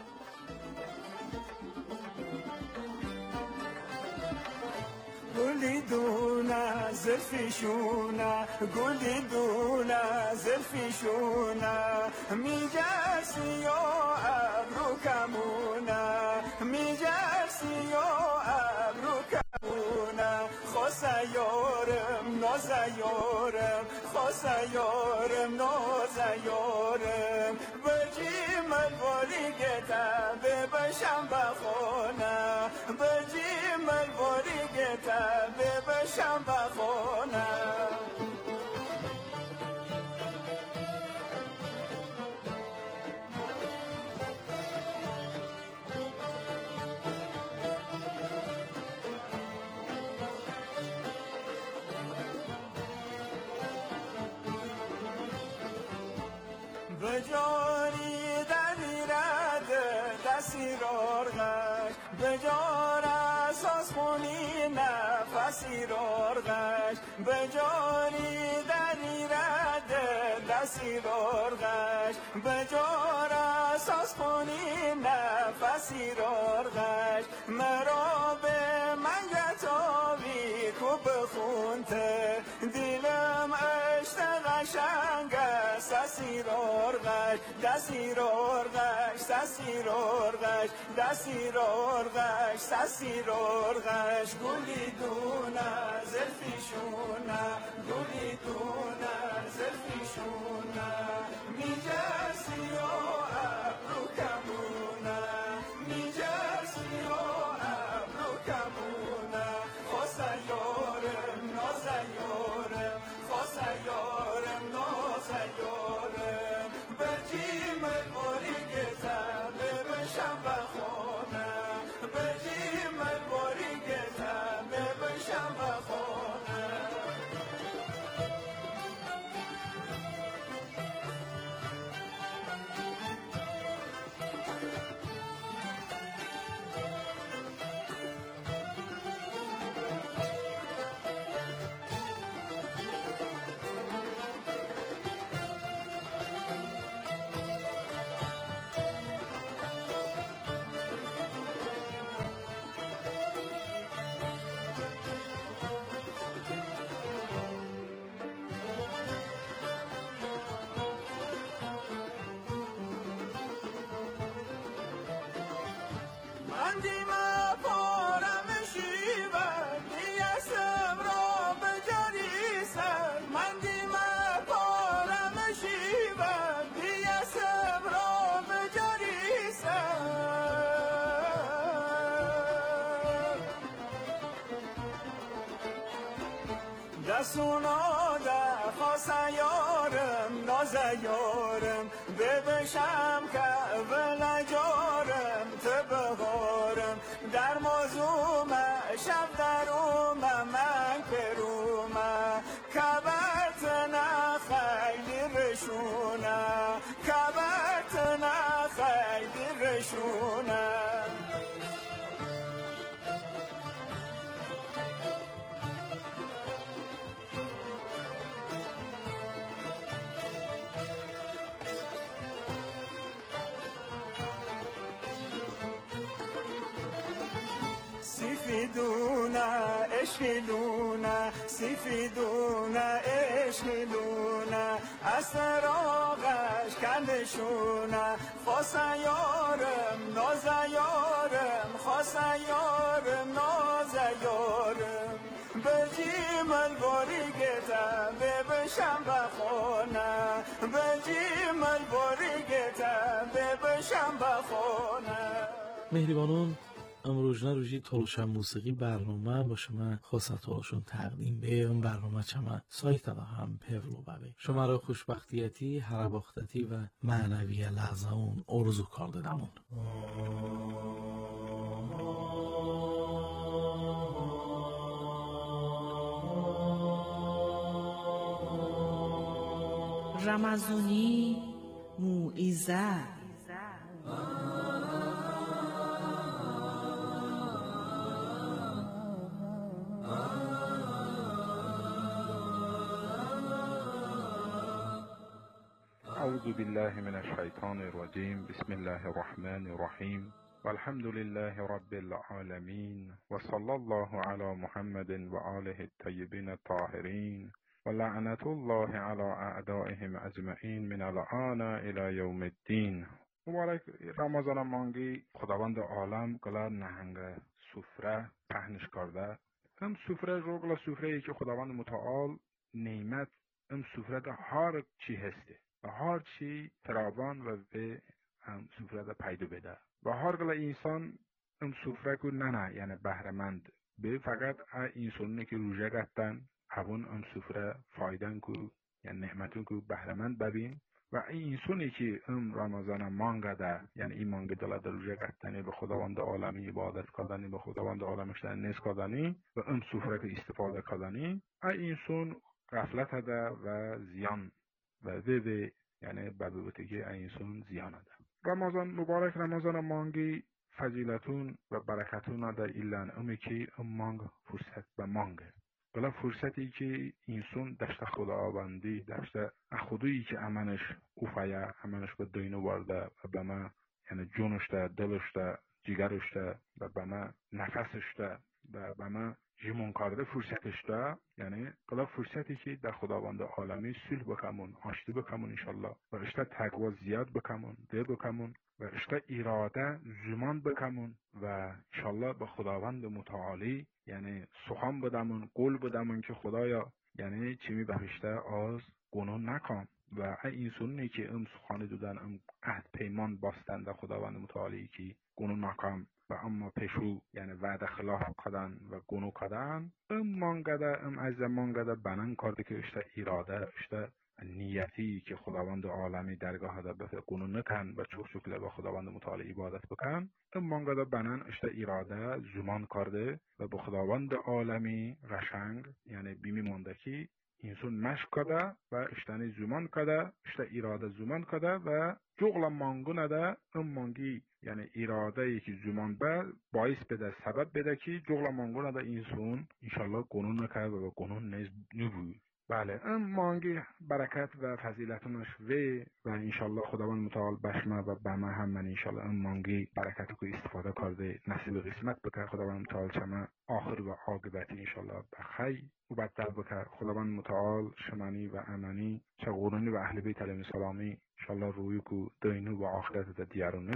گلی دونه زلفیشونه گلی دونه زلفیشونه میجرسی و ابرو کمونه میجرسی و ابرو کمونه خواسته یارم نازه یارم خواسته یارم نازه یارم بجی من بالی گتا ببشم بخونه بجی من بالی گتا ببشم بخونه بجاری دلیرد دستی رارغش بجار اساس خونی نفسی رارغش بجاری دلیرد دستی رارغش بجار اساس خونی نفسی رارغش مرا به من گتابی کو بخونته دیلم اشت قشنگ دستیر ارغش دستیر ارغش دستیر ارغش دستیر ارغش دستیر ارغش گلی دونه زلفیشونه گلی دونه زلفیشونه میجرسی و ابرو کمونه میجرسی و ابرو کمونه خواسته یارم نازه یارم خواسته یارم نازه یارم بجی من باری گتا ببشم بخونه بجی من باری گتا ببشم بخونه دیمه پارم شیوه دیسم را بجریسم من دیمه پارم شیوه دیسم را بجریسم دستونا ده خواست یارم ناز یارم ببشم که ولجارم تبغارم در موضوع شب دروم من کروم کبت نخیلی رشونه کبت نخیلی رشونه سفیدونه اشکیلونه سفیدونه اشکیلونه از فراغش کندشونه خواست یارم ناز یارم خواست یارم ناز یارم بجیم الباریگتا ببشم بخونه بجیم الباریگتا ببشم بخونه. مهربانون امروزنا روزی تولشن موسیقی برنامه با شما خواست تولشون تقدیم به اون برنامه چما سایت دا هم پولو ببی شما رو خوشبختیتی هرباختتی و معنوی لحظه اون ارزو کرده دمون رمضانی موعظه أعوذ بالله من الشيطان الرجيم بسم الله الرحمن الرحيم والحمد لله رب العالمين وصلى الله على محمد وآله الطيبين الطاهرين ولعنة الله على أعدائهم أجمعين من الآن إلى يوم الدين. مبارک رمضان مانگی خداوند عالم گلا نهنگ سفره پهنش کرده. ام سفره روگلا سفره ای که خداوند متعال نعمت ام سفره ده هر چی هسته و هر چی فراوان و به ام سفره ده پیدا بده و هر گلا انسان ام سفره کو نه یعنی بهرهمند به فقط انسانی که روزه گرفتن اون ام سفره فایدن کو یعنی نعمتون کو بهرهمند ببین و این انسانی که ام رمضان مانگده یعنی این مانگ دل در روزه گرفتنی به خداوند عالمی عبادت کردنی به خداوند عالم شدن نیست کردنی و ام سفره که استفاده کردنی این انسان غفلت ده و زیان و وی یعنی بدبوتگی انسان زیان ده. رمضان مبارک رمضان مانگی فضیلتون و برکتون ده ایلان امی که ام مانگ فرصت به مانگه بلا فرصتی که انسان دشت خداوندی دشت خدایی که امنش اوفایه امنش به دینو ورده و به ما یعنی جونش ده دلش ده جگرش ده و به ما نفسش ده و به ما جمون کرده فرصتش ده یعنی کلا فرصتی که در خداوند عالمی صلح بکمون آشتی بکمون انشالله و اشتا تقوا زیاد بکمون ده بکمون و اشتا اراده زمان بکمون و انشالله به خداوند متعالی یعنی سخن بدمون قول بدمون که خدایا یعنی چی می بهشته از گناه نکن و این انسانی که ام سخن دادن ام عهد پیمان باستن در خداوند متعالی که گناه نکن و اما پیشو یعنی وعده خلاف کردن و گناه کردن ام مانگده ام از مانگده بنان کرده که اشته اراده اشته نیتی که خداوند عالمی درگاه ده به گناه نکن و چوک چوک به خداوند متعالی عبادت بکن ام مانگده بنان اشته اراده زمان کرده و به خداوند عالمی قشنگ یعنی بیمی مانده که انسان مشق کده و اشتنی زمان کده اشته اراده زمان کده و جغل مانگو نده ام مانگی یعنی اراده ای که زمان به باعث بده سبب بده که جغل مانگو نده انسان انشالله گناه نکده و گناه نبود. بله ام مانگی برکت و فضیلتونش و انشالله خداوند متعال بشمه و بما هم من انشالله ام مانگی برکت کو استفاده کرده نصیب قسمت بکر خداوند متعال چمه آخر و عاقبتی انشالله بخیر و بدتر بکر خداوند متعال شمانی و امنی چه قرونی و اهل بیت علیهم السلامی انشالله روی کو دینو و آخرت دیارو نکر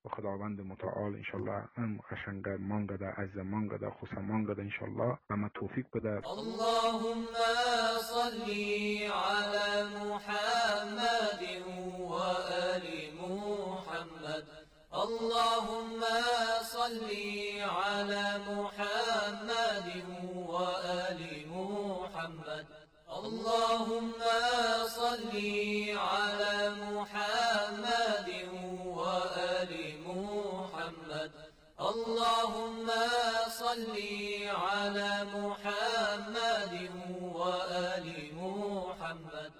و خداوند متعال انشالله ام قشنگه مانگده عز مانگده خوصه مانگده انشالله و ما توفیق بده. اللهم صل على محمد و آل محمد. اللهم صل على محمد و آل محمد. اللهم صل على محمد و آل محمد. اللهم صل على محمد و آل محمد.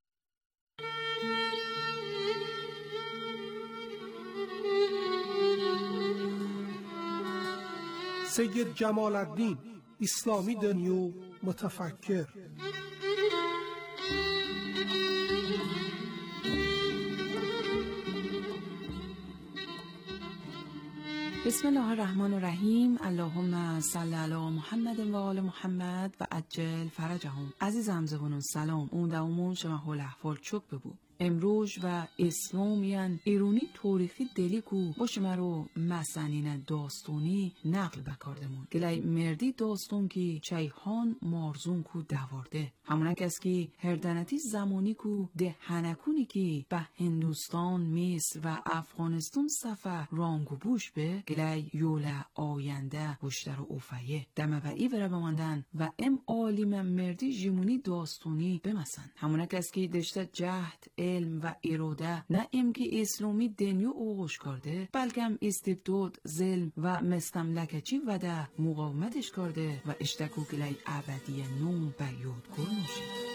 سید جمال الدین اسلامی دنیو متفکر. بسم الله الرحمن الرحیم. اللهم صل علی محمد و آل محمد و عجل فرجهم. عزیز همزبانان سلام. اون دومون شما حول احوال چوک ببو. امروز و اسلامیان ایرونی تاریخی دلی کو باشه مرو مسنین داستونی نقل بکردمون گلای مردی داستون کی چیهان مارزون کو دوارده همونه کس کی هردنتی زمانی کو ده هنکونی کی به هندوستان مصر و افغانستان سفر رانگو بوش به گلای یوله آینده بوشتر و اوفیه دموعی وره بماندن و ام عالم مردی جیمونی داستونی بمسن همونه کس کی دشته جهد علم و اراده نه ام که اسلامی دنیو اوغوش کرده بلکه هم استبداد ظلم و مستملکچی و ده مقاومتش کرده و اشتکو گلای ابدی نوم به یادگار نوشه.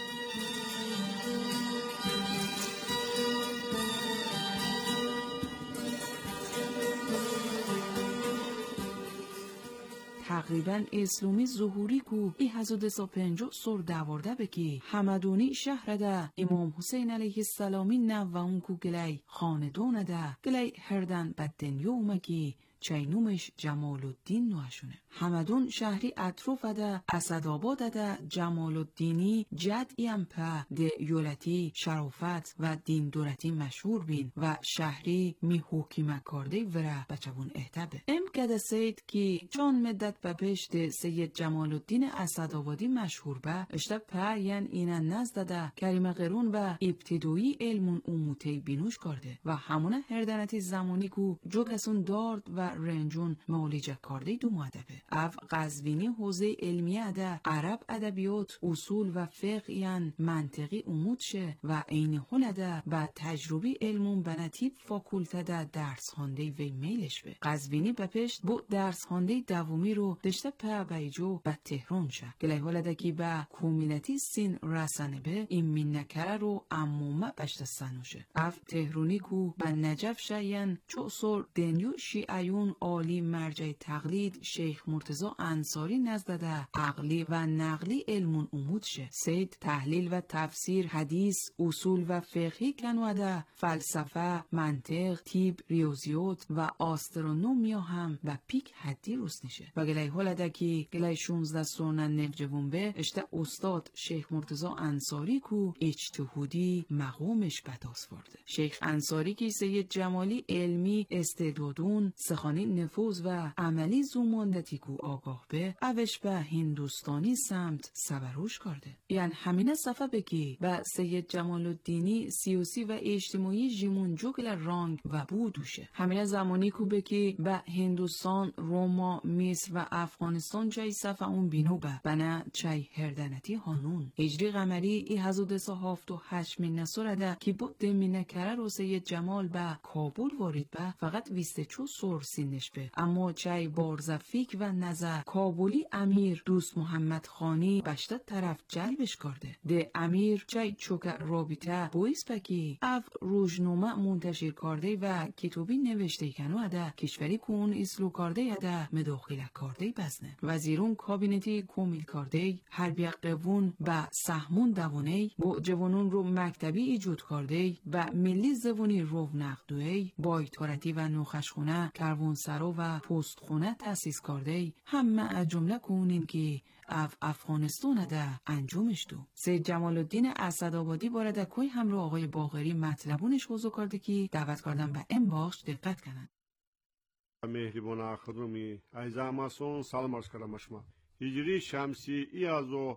تقریبا اسلامی ظهوری کو 1250 سر دوارده بکی حمدونی شهر ده امام حسین علیه السلامی نوون کو گلی خاندون ده گلی هردن بدن یومکی چینومش جمال الدین نوشونه حمدون شهری اطراف ده اسدآباد ده جمال الدینی جدی هم په ده یولتی شرافت و دین دولتی مشهور بین و شهری می حکیمه کرده وره بچبون احتبه ام کده سید که چون مدت به پشت سید جمال الدین اسدآبادی مشهور به اشتب پر ین اینا نزده ده کریم قرون و ابتدایی علمون اموتی بینوش کرده و همونه هردنتی زمانی کو جو کسون دارد و رنجون مولیجه کرده دو مدبه اف قزوینی حوزه علمیه ده عرب ادبیات اصول و فقه یان منطقی امود شه و این حال ده با تجربی علمون بنتیب فاکولته ده درس خانده وی میلش به قزوینی به پشت بو درس خانده دومی رو دشته په بیجو به تهران شه گلی حال ده که با کومیلتی سین رسانه به این مینکره رو امومه بشت سنوشه اف تهرونی کو به نجف شه یان چو سر دنیو شیعیون عالی مرجع تقلید شیخ مرتضی انصاری نزده عقلی و نقلی علمون امود شه سید تحلیل و تفسیر حدیث اصول و فقهی کنوده فلسفه منطق طب ریاضیات و آسترونومیا هم و پیک حدی روز نشه و گلی حالده که گلی 16 سرنن نفجوون به اشته استاد شیخ مرتضی انصاری کو اجتهودی مقامش بداس ورده شیخ انصاری که سید جمالی علمی استعدادون سخانی نفوذ و عملی زوماندتی کو آگاه به اوش به هندوستانی سمت سبروش کرده یعنی همینه صفحه بکی به سید جمال الدینی سیاسی و اجتماعی جیمون جوگل رانگ و بودوشه همینه زمانی کو بکی به هندوستان روما مصر و افغانستان جای صفحه اون بینو به بنا چای هردنتی هانون هجری قمری 1278 نسورده که بود دمینه کره رو سید جمال به کابل وارد به فقط 24 سر سینش به اما چای بارزفیک و نظر کابولی امیر دوست محمد خانی بشته طرف جلبش کرده ده امیر چای چوک رابطه بویس بکی اف روزنامه منتشر کرده و کتابی نوشته کنو اده کشوری کون اسلو کرده اده مداخله کرده بزنه وزیرون کابینتی کومیل کرده حربی قوون با سهمون دوانه با جوانون رو مکتبی ایجود کرده و ملی زبونی رو نقدوی بایتارتی و نوخشخونه کروانسرا و پستخونه تأسیس کرده همه از جمله کنین که افغانستان ده انجامش دو سید جمال الدین اسدآبادی بارد کوی همراه آقای باقری مطلبونش حضور کرده که دعوت کردن به این باخش دقت کنن مهربان خدومی از اماسون سلام عرض کردم شما. هجری شمسی ای ازو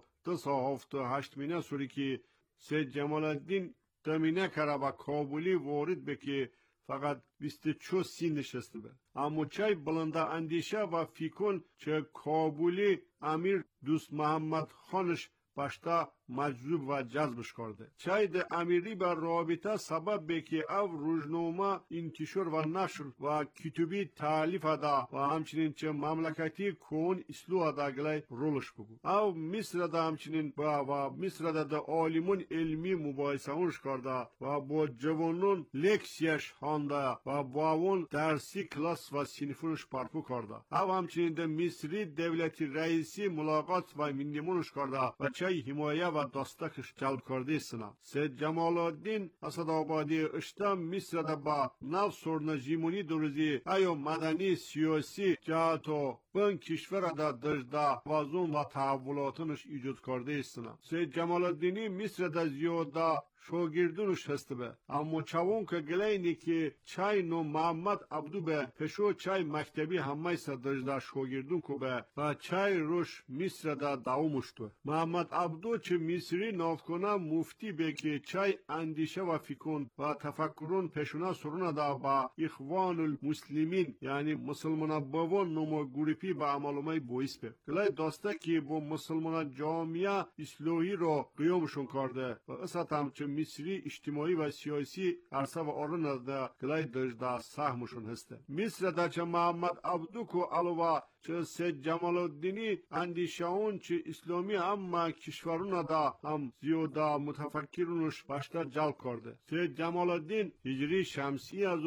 278 مینه سوری که سید جمال الدین دمینه کرده با کابلی وارد بکی فقط 24 سین نشسته به. اما چای بلنده اندیشه و فیکن چه کابلی امیر دوست محمد خانش باشتا مجذوب و جذبش کرده. چای ده امیری بر رابطه سبب بکی او روزنامه انتشار و نشر و کتبی تالیف ادا و همچنین چه مملکتی کون اسلو ادا گلای رولش بگو. او مصر ده همچنین و مصر ده عالمون علمی مباحثه اونش کرده و با جوانون لکسیش خانده و با اون درسی کلاس و سینفونش پرپو کرده. او همچنین ده مصری دولتی رئیسی ملاقات و مندیمونش کرده و چای حمایه و داستکش جلب کرده ایستنا. سید جمال الدین اسدآبادی اشتم مصر ده با نو سرنجیمونی دوریزی ایو مدنی سیاسی جهاتو بن کشور ده دجده وازون و تحولاتنش ایجاد کرده ایستنا. سید جمال الدینی مصر ده زیاده شاگردونش هسته به. اما چوون که گلینی که چای نو محمد عبدو به پشو چای مکتبی همه دجده شاگردون که به و چای روش مصر ده داومشتو. محمد عبدو چه مصری نافکنه مفتی به که چای اندیشه و فکرون و تفکرون پشونه سرونه ده با اخوان المسلمین یعنی مسلمان بابان نوما گروپی با عمالومای بویس به. گلای داسته که با مسلمان جامعه اصلاحی رو قیامشون کرده و اسات هم چه مصری اجتماعی و سیاسی عرصه و آرن ده گلای دجده سهمشون هسته. مصر ده چه محمد عبدو کو علاوه چه سید جمال الدینی اندیشهون چه اسلامی هم کشورون ده هم زیاده متفکرونش باشتر جلب کرده. سید جمال الدین هجری شمسی از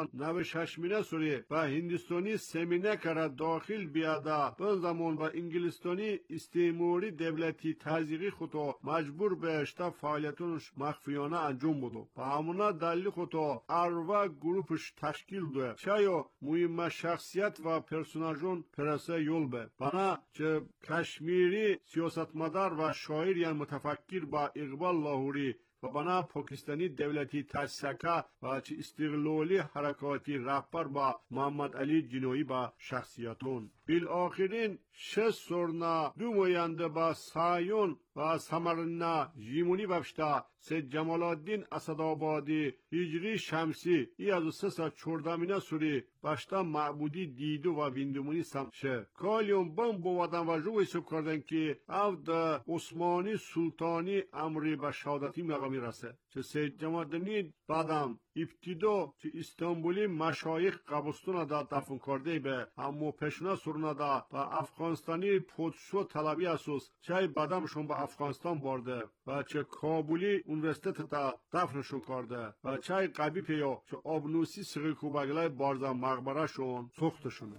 296 مینه سوری و هندستانی سمینه کرد داخل بیاده به زمان و انگلستانی استعماری دولتی تزریقی خودو مجبور به اشتا فعالیتونش مخفیانه انجام بودو. و همونا دلیل خودو اروا گروپش تشکیل دوه. چایو مهم شخصیت و پرسوناجون پرسه یول به. بنا چه کشمیری سیاستمدار و شاعر یا متفکر با اقبال لاهوری و بنا پاکستانی دولتی تاسیسکه و چه استقلالی حرکاتی رهبر با محمد علی جنویی با شخصیتون. بالآخرین 6 سرنا دو موینده با سایون و سمرنا جیمونی بفشتا سید جمال الدین اسدآبادی هجری شمسی ای از 314 سوری باشتا معبودی دیدو و بیندمونی سمشه کالیون بم بودن و جو حساب کردن که او ده عثمانی سلطانی امری به شهادتی مقامی رسه. چه سید جمال الدین بعدم ابتدا چه استانبولی مشایخ قبرستون دا دفن کرده به اما پشنه سرونه دا و افغانستانی پودشو طلبی اسوس چه بعدمشون به افغانستان برده و چه کابلی اونیورسیتت دا دفنشون کرده و چه قبی پیا چه آبنوسی سقی کوبگلای بارزا مقبره شون سختشونه.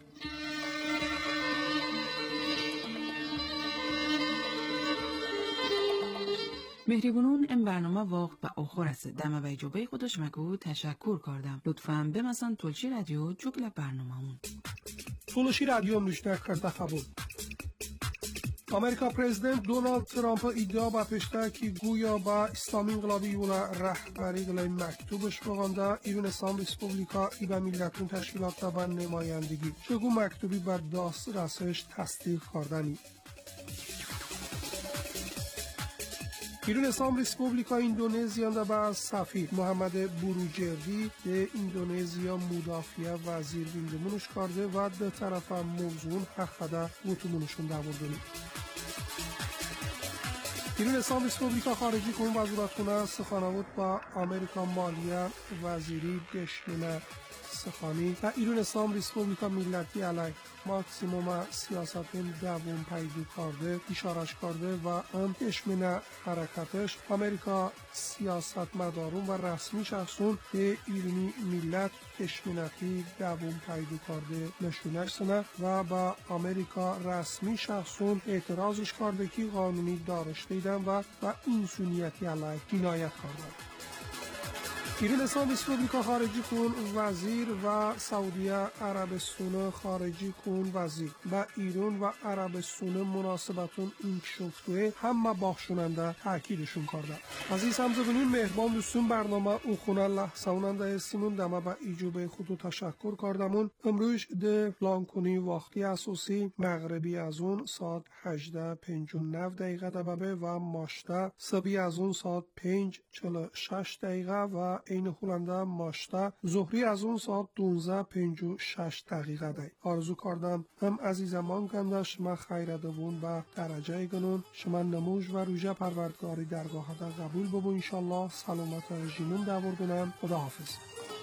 مهربونون این برنامه وقت به آخر است. دم و اجابه خودش مگو تشکر کردم. لطفاً بمسن تلشی رادیو جوگل برنامه‌مون. تلشی رادیو نشنه کرده خبر. امریکا پرزیدنت دونالد ترامپ ادعا به پشته که گویا با اسلامی انقلابی اولا رهبری گلای مکتوبش بغانده ایران اسلام ریسپوبلیکا ای به ملتون تشکیلات و نمایندگی چگو مکتوبی بر داست رسش تصدیق کردنی. ایران اسلام ریسپوبلیکا اندونزیا دا با سفیر محمد بروجردی به اندونزیا مدافع وزیر بیندمونش کرده و ده طرف موضوع حق ده وطمونشون داوردنی. ایران اسلام ریسپوبلیکا خارجی کن وزارتخونه سخنگوی با آمریکا مالیه وزیری دشمنه سخانی و ایران اسلام ریسپوبلیکا ملتی علیه ماکسیموم سیاست دوم پیدا کرده اشارش کرده و آن دشمن حرکتش آمریکا سیاست مدارون و رسمی شخصون به ایرانی ملت دشمنتی دوم پیدا کرده نشونش سنه و با آمریکا رسمی شخصون اعتراضش کرده که قانونی دارش دیدن و انسانیتی علیه جنایت کرده. ایران اسلام ریسپوبلیکا خارجی کن وزیر و سعودی عربستان خارجی کن وزیر و ایران و عربستان مناسبتون این شفتوه همه باخشوننده تأکیدشون کرده. عزیز همزبونین مهربان دوستون برنامه او خونه لحظه‌وننده هستیمون دمه با ایجوب خودو تشکر کردمون. امروز ده پلان کنی وقتی اساسی مغربی از اون ساعت 18:59 دقیقه دبه و ماشته صبحی از اون ساعت 5:46 دقیقه و این هولنده ماشته ظهری از اون ساعت 12:56 دقیقه دی. آرزو کردم هم عزیزمان کندش ما خیر دوون و درجه گنون شما نموش و روژه پروردگاری درگاه دا قبول ببو انشالله. سلامت جیمون دور گنم. خدا حافظ.